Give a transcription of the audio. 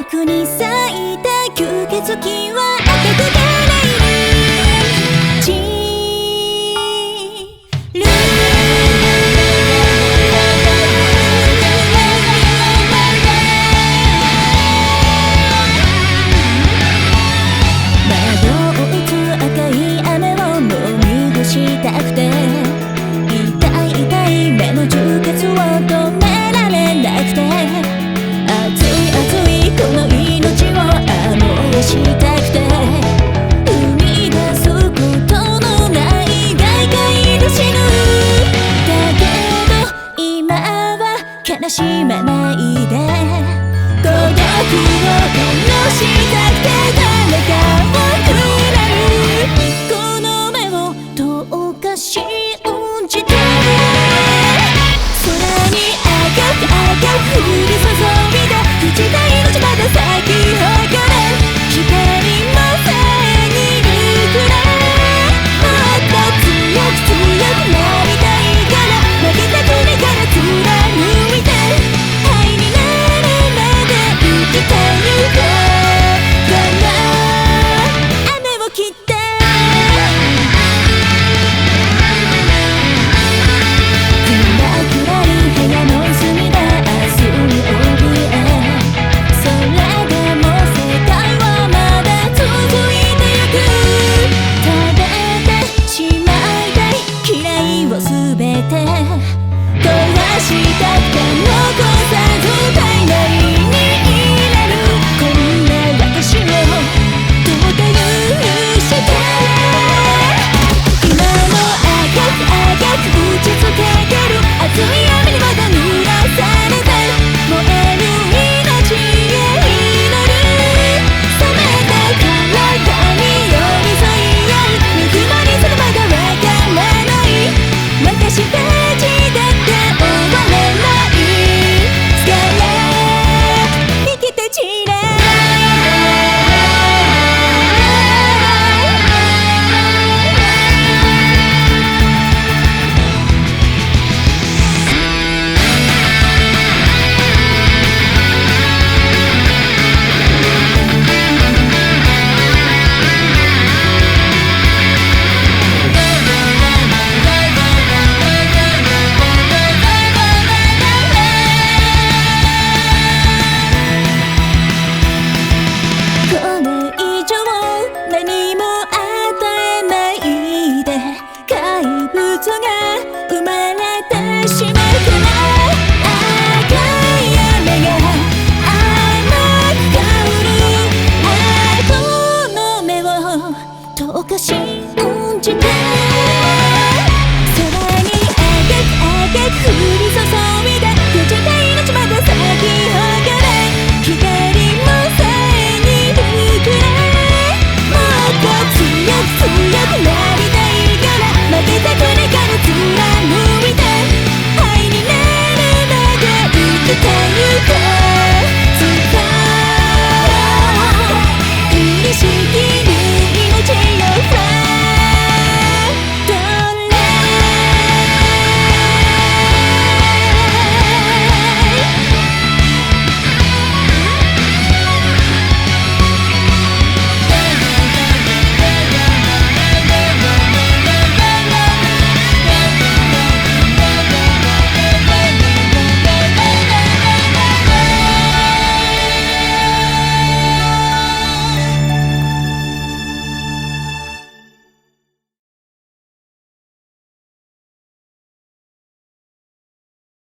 くに咲いた吸血鬼は赤く枯れる散る窓を打つ赤い雨を飲み干したくて痛い痛い目の充血を止められなくて熱い熱いこの命を燃したくて生み出すことのない外界で死ぬだけど今は悲しまないで孤独を殺したくて誰かをくれる